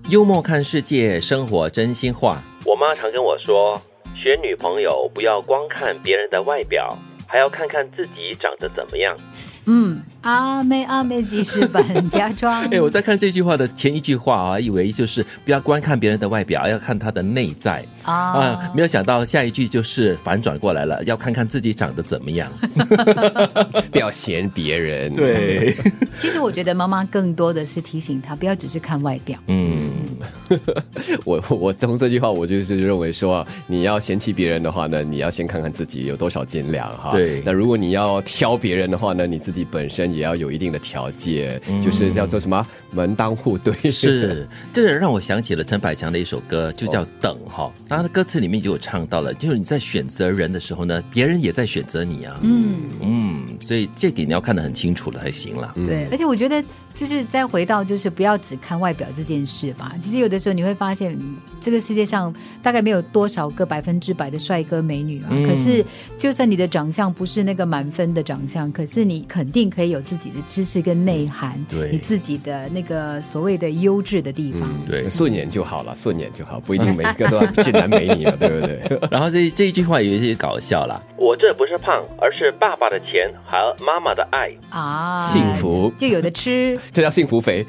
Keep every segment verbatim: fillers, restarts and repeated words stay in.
幽默看世界，生活真心话。我妈常跟我说，选女朋友不要光看别人的外表，还要看看自己长得怎么样。 嗯，阿妹阿妹即是本家装。 哎，我在看这句话的前一句话啊，以为就是不要观看别人的外表，要看他的内在啊、啊没有想到下一句就是反转过来了，要看看自己长得怎么样， 不要嫌别人。 对， 其实我觉得妈妈更多的是提醒她，不要只是看外表。 嗯， 我我从这句话我就是认为说，你要嫌弃别人的话呢，你要先看看自己有多少斤两哈。 对， 那如果你要挑别人的话呢，你自己本身也要有一定的条件，嗯、就是叫做什么门当户对。 是，这个让我想起了陈百强的一首歌，就叫《等》哈。他的歌词里面就有唱到了，就是你在选择人的时候呢，别人也在选择你啊。嗯嗯，所以这点你要看得很清楚了才行了。 对，而且我觉得就是再回到就是不要只看外表这件事吧。其实有的时候你会发现，这个世界上大概没有多少个百分之百的帅哥美女啊。嗯、可是就算你的长相不是那个满分的长相，可是你肯定可以有自己的知识跟内涵， 对， 你自己的那个所谓的优质的地方。 嗯、对，顺眼就好了，顺眼就好，不一定每一个都要俊男美女嘛，对不对？ 然后这这一句话有一些搞笑啦，我这不是胖，而是爸爸的钱和妈妈的爱啊， 幸福就有的吃， 这叫幸福肥。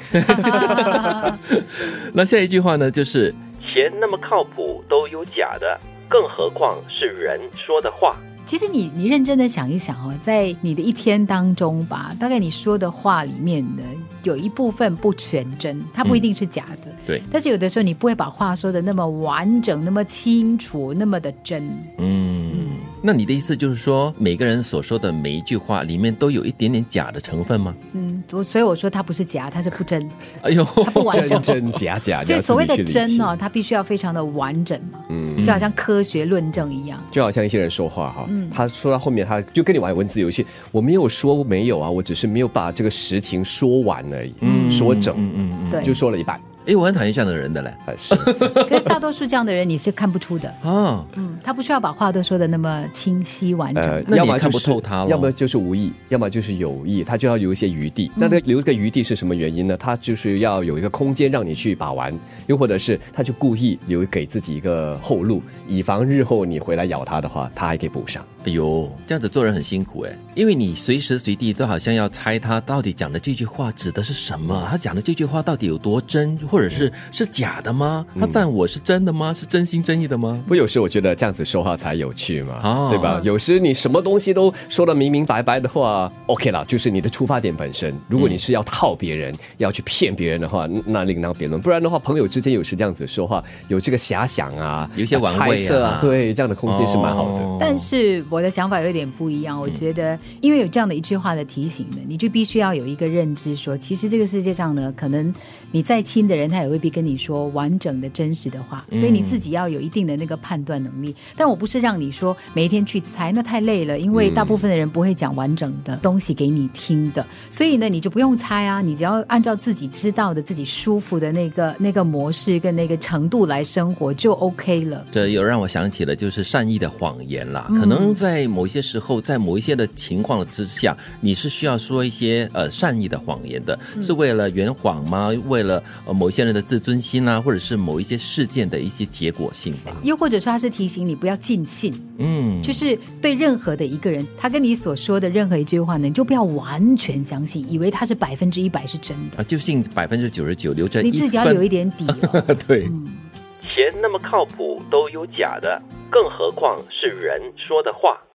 那下一句话呢，就是钱那么靠谱都有假的，更何况是人说的话。 其实你你认真的想一想哦，在你的一天当中吧，大概你说的话里面呢，有一部分不全真，它不一定是假的。嗯、 对。 但是有的时候你不会把话说的那么完整、那么清楚、那么的真。嗯。 那你的意思就是说，每个人所说的每一句话里面都有一点点假的成分吗？ 嗯，所以我说它不是假，它是不真。 哎呦， 它不完整， 真真假假。 所以所谓的真哦，它必须要非常的完整嘛。嗯，就好像科学论证一样。 就好像一些人说话哈，嗯、他说到后面，他就跟你玩文字游戏。我没有说没有啊，我只是没有把这个实情说完而已，嗯、说整，嗯嗯嗯，对，就说了一半。 哎，我很讨厌这样的人的嘞。 是， 可是大多数这样的人你是看不出的啊。嗯，他不需要把话都说的那么清晰完整，呃、 那你也看不透他了。 要么就是无意，要么就是有意，他就要留一些余地。嗯、那留这个余地是什么原因呢？他就是要有一个空间让你去把玩，又或者是他就故意留给自己一个后路，以防日后你回来咬他的话，他还可以补上。 哎呦，这样子做人很辛苦哎，因为你随时随地都好像要猜他到底讲的这句话指的是什么，他讲的这句话到底有多真，或者是是假的吗？他赞我是真的吗？是真心真意的吗？ 不，有时我觉得这样子说话才有趣嘛，哦、对吧？有时你什么东西都说得明明白白的话 ，OK 啦，就是你的出发点本身。如果你是要套别人，嗯、要去骗别人的话，那另当别论。不然的话，朋友之间有时这样子说话，有这个遐想啊， 有一些玩味啊， 猜测啊，对，这样的空间是蛮好的。 哦、但是我的想法有点不一样，我觉得因为有这样的一句话的提醒呢，你就必须要有一个认知说，其实这个世界上呢，可能你再亲的人他也未必跟你说完整的真实的话，所以你自己要有一定的那个判断能力。但我不是让你说每一天去猜，那太累了，因为大部分的人不会讲完整的东西给你听的，所以呢你就不用猜啊，你只要按照自己知道的自己舒服的那个那个模式跟那个程度来生活就 OK 了。 这有让我想起了就是善意的谎言啦，可能在某一些时候，在某一些的情况之下，你是需要说一些呃善意的谎言的，嗯、是为了圆谎吗？为了、呃、某一些人的自尊心啊，或者是某一些事件的一些结果性吧。 又或者说他是提醒你不要尽信，嗯，就是对任何的一个人，他跟你所说的任何一句话呢，你就不要完全相信，以为他是百分之一百是真的啊， 就信百分之九十九，留着你自己要有一点底哦。 对。嗯，钱那么靠谱都有假的，更何况是人说的话。